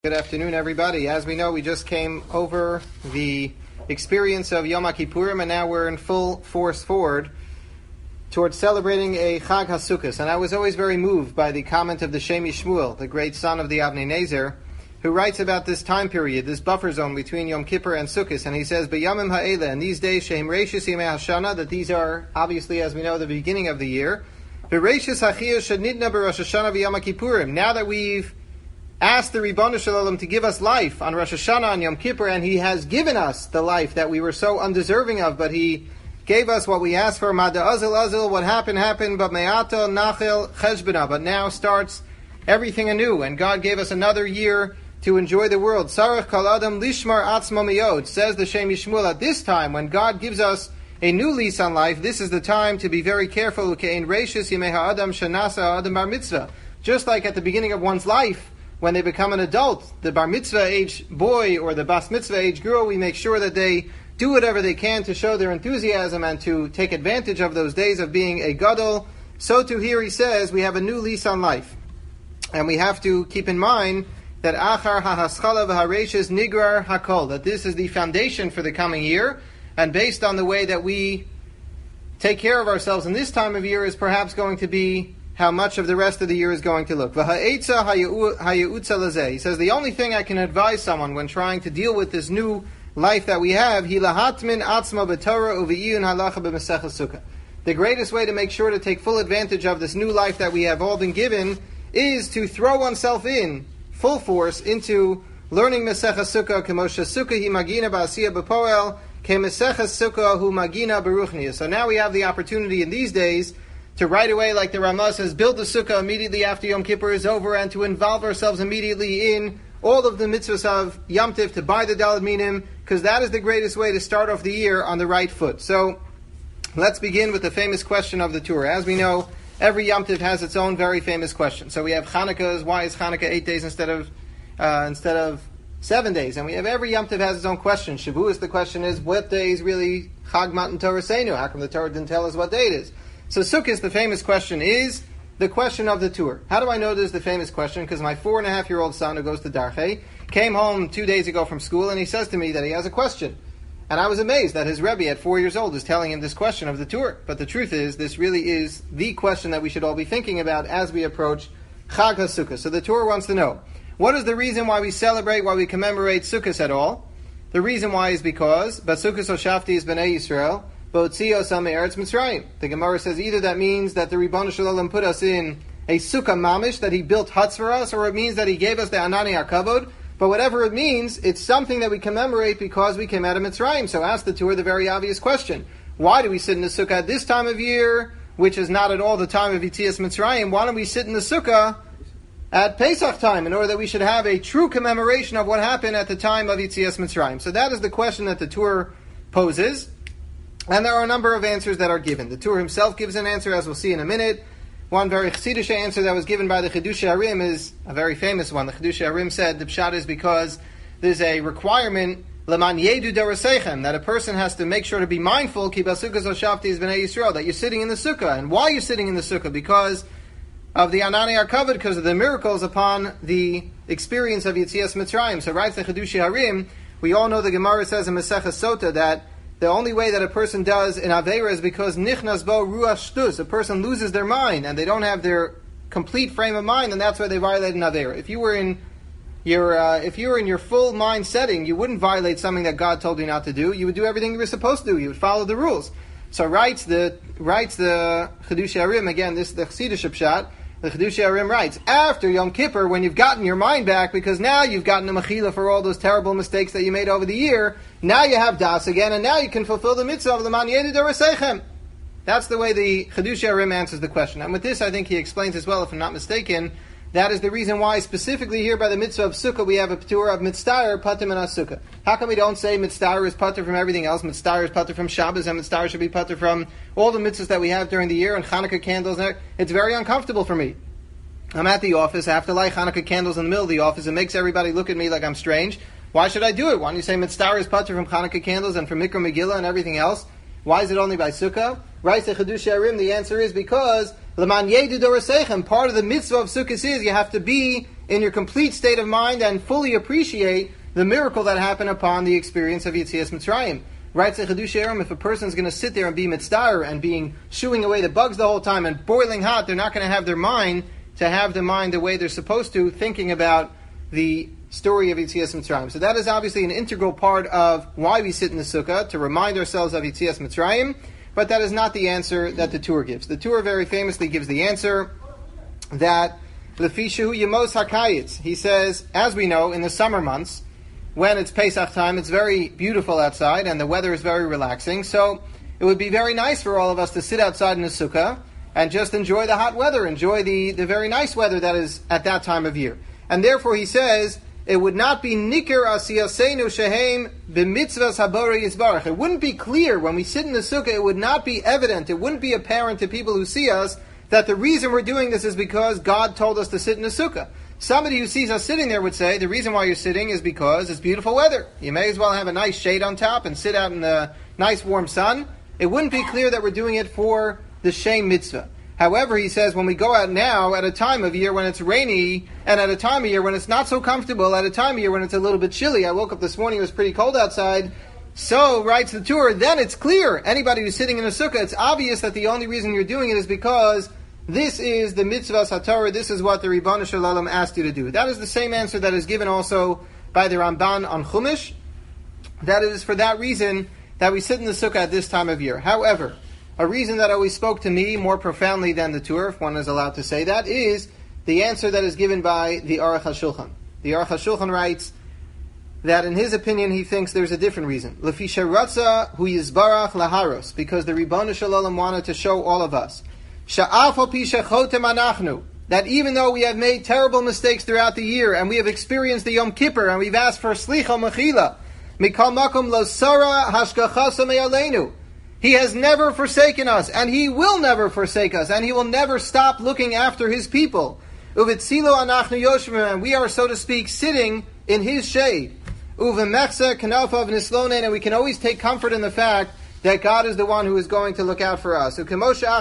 Good afternoon, everybody. As we know, we just came over the experience of Yom Kippurim, and now we're in full force forward towards celebrating a Chag HaSukkos. And I was always very moved by the comment of the Shemi Shmuel, the great son of the Avnei Nezer, who writes about this time period, this buffer zone between Yom Kippur and Sukkos. And he says, B'yamim ha'ele, in these days, Shehem Reishis Yimei HaShana, that these are, obviously, as we know, the beginning of the year. V'Reishis Hachiyah Shadnidna B'Rosh Hashanah V'Yom Kippurim. Now that we've asked the Ribbon Shalom to give us life on Rosh Hashanah and Yom Kippur, and He has given us the life that we were so undeserving of, but He gave us what we asked for. Mada Azil Azil, what happened, but Me'ato Nachil Cheshbena, but now starts everything anew, and God gave us another year to enjoy the world. Sarach Kal Adam Lishmar Atzmo Miyod, says the Shemi Shmuel, at this time, when God gives us a new lease on life, this is the time to be very careful. Ukein Reishis Yimei Ha'adam Shanasa Adam Bar Mitzvah. Just like at the beginning of one's life, when they become an adult, the bar mitzvah age boy or the bas mitzvah age girl, we make sure that they do whatever they can to show their enthusiasm and to take advantage of those days of being a gadol. So too here he says we have a new lease on life. And we have to keep in mind that achar hahaschala v'hareishes nigrar hakol, that this is the foundation for the coming year, and based on the way that we take care of ourselves in this time of year is perhaps going to be how much of the rest of the year is going to look. He says, the only thing I can advise someone when trying to deal with this new life that we have, the greatest way to make sure to take full advantage of this new life that we have all been given is to throw oneself in full force into learning Meseches Sukkah, Kemoshe Sukkah hi magina ba'asiyah b'poel, Kemeseches Sukkah hu magina beruchniya. So now we have the opportunity in these days to right away, like the Ramah says, build the sukkah immediately after Yom Kippur is over, and to involve ourselves immediately in all of the mitzvahs of Yom Tiv, to buy the Daled Minim, because that is the greatest way to start off the year on the right foot. So, let's begin with the famous question of the tour. As we know, every Yom Tiv has its own very famous question. So we have Hanukkah's, why is Hanukkah 8 days instead of 7 days? And we have every Yom Tiv has its own question. Shavuos, the question is, what day is really Chag Matan Torah Seinu? How come the Torah didn't tell us what day it is? So Sukkot, the famous question, is the question of the tour. How do I know this is the famous question? Because my 4.5-year-old son, who goes to Darchei, came home 2 days ago from school, and he says to me that he has a question. And I was amazed that his Rebbe at 4 years old is telling him this question of the tour. But the truth is, this really is the question that we should all be thinking about as we approach Chag HaSukkah. So the tour wants to know, what is the reason why we celebrate, why we commemorate Sukkot at all? The reason why is because, Basukkos Hoshafti is Bnei Yisrael, the Gemara says either that means that the Ribbon Shalom put us in a sukkah mamish, that He built huts for us, or it means that He gave us the Anani HaKavod. But whatever it means, it's something that we commemorate because we came out of Mitzrayim. So ask the tour the very obvious question. Why do we sit in the sukkah at this time of year, which is not at all the time of Yetzias Mitzrayim? Why don't we sit in the sukkah at Pesach time, in order that we should have a true commemoration of what happened at the time of Yetzias Mitzrayim? So that is the question that the tour poses. And there are a number of answers that are given. The Tur himself gives an answer, as we'll see in a minute. One very Chassidish answer that was given by the Chidushei HaRim is a very famous one. The Chidushei HaRim said the pshat is because there's a requirement, Leman Yedu Daraseichem, that a person has to make sure to be mindful, Ki Basukkos Hoshafti is Bnei Yisrael, that you're sitting in the sukkah. And why are you sitting in the sukkah? Because of the Anani HaKavod, because of the miracles upon the experience of Yetzias Mitzrayim. So writes the Chidushei HaRim, we all know the Gemara says in Maseches Sota that the only way that a person does in Aveira is because nichnas bo ruach shtus, a person loses their mind and they don't have their complete frame of mind, and that's why they violate an Aveira. If you were in your full mind setting, you wouldn't violate something that God told you not to do. You would do everything you were supposed to do. You would follow the rules. So writes the Chidushei HaRim, again, this is the Chassidish pshat. The Chidushei HaRim writes, after Yom Kippur, when you've gotten your mind back, because now you've gotten a mechila for all those terrible mistakes that you made over the year, now you have das again, and now you can fulfill the mitzvah of Leman Yedu Daraseichem. That's the way the Chidushei HaRim answers the question. And with this, I think he explains as well, if I'm not mistaken, that is the reason why, specifically here by the mitzvah of Sukkah, we have a p'tur of mitztayer, patim and Sukkah. How come we don't say mitztayer is pater from everything else? Mitztayer is pater from Shabbos, and mitztayer should be pater from all the mitzvahs that we have during the year, and Hanukkah candles. It's very uncomfortable for me. I'm at the office, I have to light Hanukkah candles in the middle of the office. It makes everybody look at me like I'm strange. Why should I do it? Why don't you say mitztayer is pater from Hanukkah candles and from Mikra Megillah and everything else? Why is it only by Sukkah? Right, the Chidushei HaRim, the answer is because Leman Yedu Daraseichem, part of the mitzvah of Sukkah is you have to be in your complete state of mind and fully appreciate the miracle that happened upon the experience of Yetzias Mitzrayim. Right, if a person is going to sit there and be mitzdayer and being shooing away the bugs the whole time and boiling hot, they're not going to have their mind to have the mind the way they're supposed to, thinking about the story of Yetzias Mitzrayim. So that is obviously an integral part of why we sit in the sukkah, to remind ourselves of Yetzias Mitzrayim, but that is not the answer that the Tur gives. The Tur very famously gives the answer that Lefishu Yemos HaKayitz. He says, as we know, in the summer months, when it's Pesach time, it's very beautiful outside and the weather is very relaxing. So it would be very nice for all of us to sit outside in the sukkah and just enjoy the hot weather, enjoy the very nice weather that is at that time of year. And therefore he says, it would not be nikir asiyasenu shehem b'mitzvahs habori yisbarach. It wouldn't be clear when we sit in the sukkah, it would not be evident, it wouldn't be apparent to people who see us that the reason we're doing this is because God told us to sit in the sukkah. Somebody who sees us sitting there would say, the reason why you're sitting is because it's beautiful weather. You may as well have a nice shade on top and sit out in the nice warm sun. It wouldn't be clear that we're doing it for the Shem mitzvah. However, he says, when we go out now, at a time of year when it's rainy, and at a time of year when it's not so comfortable, at a time of year when it's a little bit chilly, I woke up this morning, it was pretty cold outside, so, writes the Tur, then it's clear, anybody who's sitting in a sukkah, it's obvious that the only reason you're doing it is because this is the mitzvah satorah, this is what the Ribbon Shalom asked you to do. That is the same answer that is given also by the Ramban on Chumash. That is for that reason that we sit in the sukkah at this time of year. However, a reason that always spoke to me more profoundly than the Tur, if one is allowed to say that, is the answer that is given by the Aruch HaShulchan. The Aruch HaShulchan writes that in his opinion he thinks there's a different reason. Lefi sheratza hu yizbarach laharos, because the Ribbon Shalom wanted to show all of us that even though we have made terrible mistakes throughout the year, and we have experienced the Yom Kippur, and we've asked for Slicha Mechila, Mikal Makom Lo Sara Hashgachasa Me'aleinu, He has never forsaken us, and He will never forsake us, and He will never stop looking after His people. Uvitzilo anachnu yoshvim, and we are, so to speak, sitting in His shade. Uvemechse kanafav nislonen, and we can always take comfort in the fact that God is the one who is going to look out for us. Just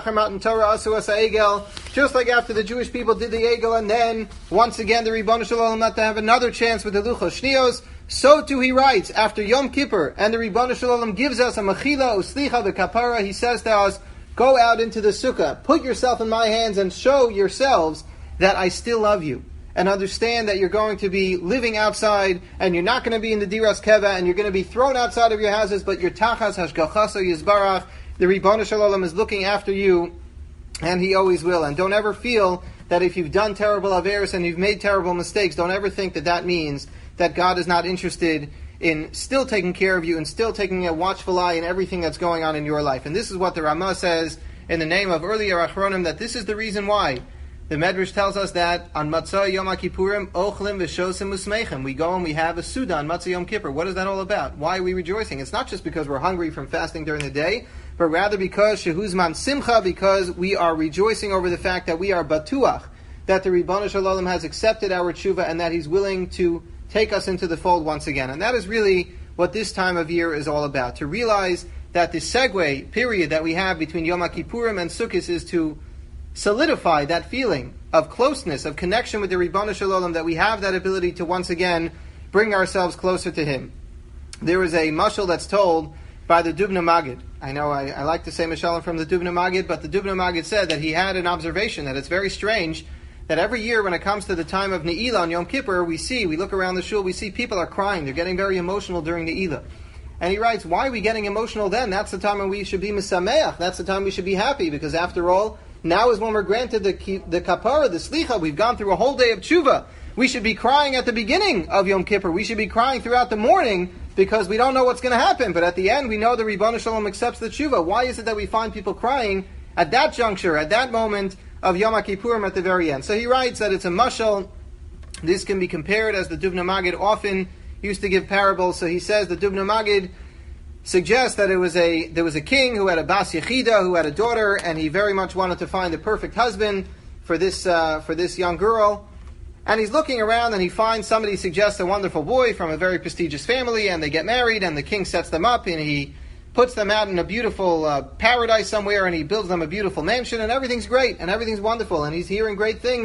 like after the Jewish people did the Egel, and then, once again, the Ribbon Shalom not to have another chance with the Luchos Shnios, so too he writes, after Yom Kippur, and the Ribbon Shalom gives us a Mechila, Uslicha, the Kapara, he says to us, go out into the Sukkah, put yourself in my hands, and show yourselves that I still love you. And understand that you're going to be living outside, and you're not going to be in the Diras Keva, and you're going to be thrown outside of your houses, but your Tachas Hashgachaso Yizbarach, the Ribbon Shalom is looking after you, and He always will. And don't ever feel that if you've done terrible averos and you've made terrible mistakes, don't ever think that that means that God is not interested in still taking care of you and still taking a watchful eye in everything that's going on in your life. And this is what the Ramah says in the name of earlier Achronim, that this is the reason why. The Medrash tells us that on Matzah Yom Kippurim, Ochlim v'Shosim Usmeichem, we go and we have a Suda on Matzah Yom Kippur. What is that all about? Why are we rejoicing? It's not just because we're hungry from fasting during the day, but rather because Shehuzman Simcha, because we are rejoicing over the fact that we are Batuach, that the Ribbon Shalom has accepted our tshuva and that He's willing to take us into the fold once again. And that is really what this time of year is all about. To realize that the segue period that we have between Yom Kippurim and Sukkot is to solidify that feeling of closeness, of connection with the Ribbon Shalom, that we have that ability to once again bring ourselves closer to Him. There is a mashal that's told by the Dubna Magid. I know I like to say mashalim from the Dubna Magid, but the Dubna Magid said that he had an observation that it's very strange that every year when it comes to the time of Ne'ilah on Yom Kippur, we look around the shul, we see people are crying, they're getting very emotional during Ne'ilah. And he writes, why are we getting emotional then? That's the time when we should be misameach, that's the time we should be happy, because after all, now is when we're granted the kapara, the slicha. We've gone through a whole day of tshuva. We should be crying at the beginning of Yom Kippur. We should be crying throughout the morning because we don't know what's going to happen. But at the end, we know the Ribbon Shalom accepts the tshuva. Why is it that we find people crying at that juncture, at that moment of Yom Kippurim at the very end? So he writes that it's a mashal. This can be compared, as the Dubna Magid often used to give parables. So he says the Dubna Magid suggests that there was a king who had a bas yechida, who had a daughter, and he very much wanted to find the perfect husband for this young girl. And he's looking around and he finds somebody suggests a wonderful boy from a very prestigious family, and they get married, and the king sets them up, and he puts them out in a beautiful paradise somewhere, and he builds them a beautiful mansion, and everything's great, and everything's wonderful, and he's hearing great things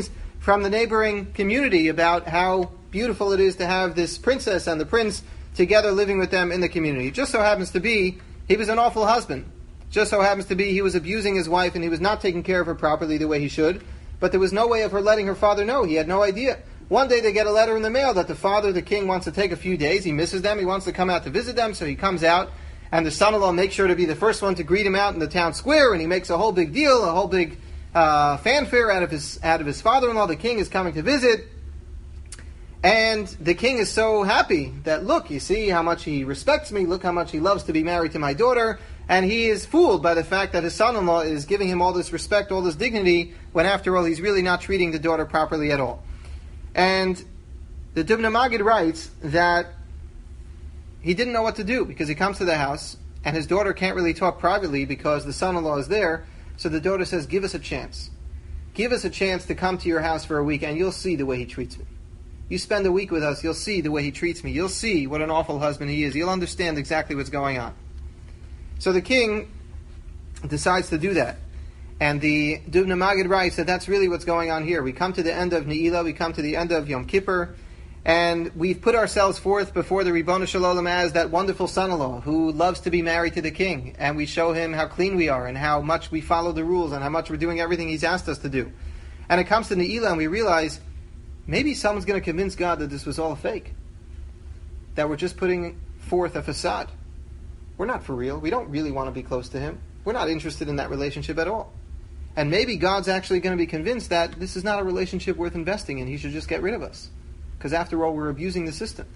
from the neighboring community about how beautiful it is to have this princess and the prince together living with them in the community. It just so happens to be he was an awful husband. Just so happens to be he was abusing his wife and he was not taking care of her properly the way he should. But there was no way of her letting her father know. He had no idea. One day they get a letter in the mail that the father, the king, wants to take a few days. He misses them. He wants to come out to visit them. So he comes out. And the son-in-law makes sure to be the first one to greet him out in the town square. And he makes a whole big deal, a whole big fanfare out of his father-in-law. The king is coming to visit. And the king is so happy that, look, you see how much he respects me. Look how much he loves to be married to my daughter. And he is fooled by the fact that his son-in-law is giving him all this respect, all this dignity, when after all he's really not treating the daughter properly at all. And the Dubno Maggid writes that he didn't know what to do because he comes to the house and his daughter can't really talk privately because the son-in-law is there. So the daughter says, give us a chance. Give us a chance to come to your house for a week and you'll see the way he treats me. You spend a week with us, you'll see the way he treats me. You'll see what an awful husband he is. You'll understand exactly what's going on. So the king decides to do that. And the Dubno Maggid writes that that's really what's going on here. We come to the end of Ne'ilah, we come to the end of Yom Kippur, and we've put ourselves forth before the Ribono Shel Olam as that wonderful son-in-law who loves to be married to the king. And we show him how clean we are and how much we follow the rules and how much we're doing everything he's asked us to do. And it comes to Ne'ilah and we realize maybe someone's going to convince God that this was all a fake. That we're just putting forth a facade. We're not for real. We don't really want to be close to him. We're not interested in that relationship at all. And maybe God's actually going to be convinced that this is not a relationship worth investing in. He should just get rid of us. Because after all, we're abusing the system.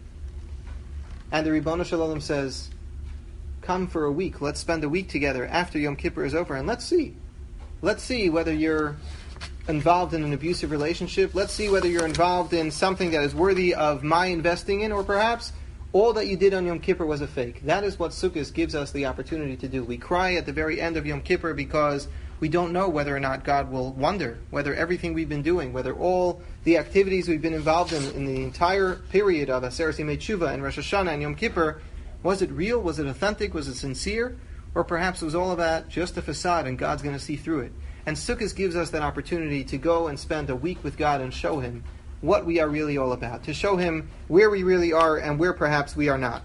And the Ribono Shel Olam says, come for a week. Let's spend a week together after Yom Kippur is over. And let's see. Let's see whether you're involved in an abusive relationship. Let's see whether you're involved in something that is worthy of my investing in, or perhaps all that you did on Yom Kippur was a fake. That is what Sukkot gives us the opportunity to do. We cry at the very end of Yom Kippur because we don't know whether or not God will wonder, whether everything we've been doing, whether all the activities we've been involved in the entire period of Aseret Yemei Tshuva and Rosh Hashanah and Yom Kippur, was it real, was it authentic, was it sincere, or perhaps it was all of that just a facade and God's going to see through it. And Sukkot gives us that opportunity to go and spend a week with God and show Him what we are really all about, to show Him where we really are and where perhaps we are not.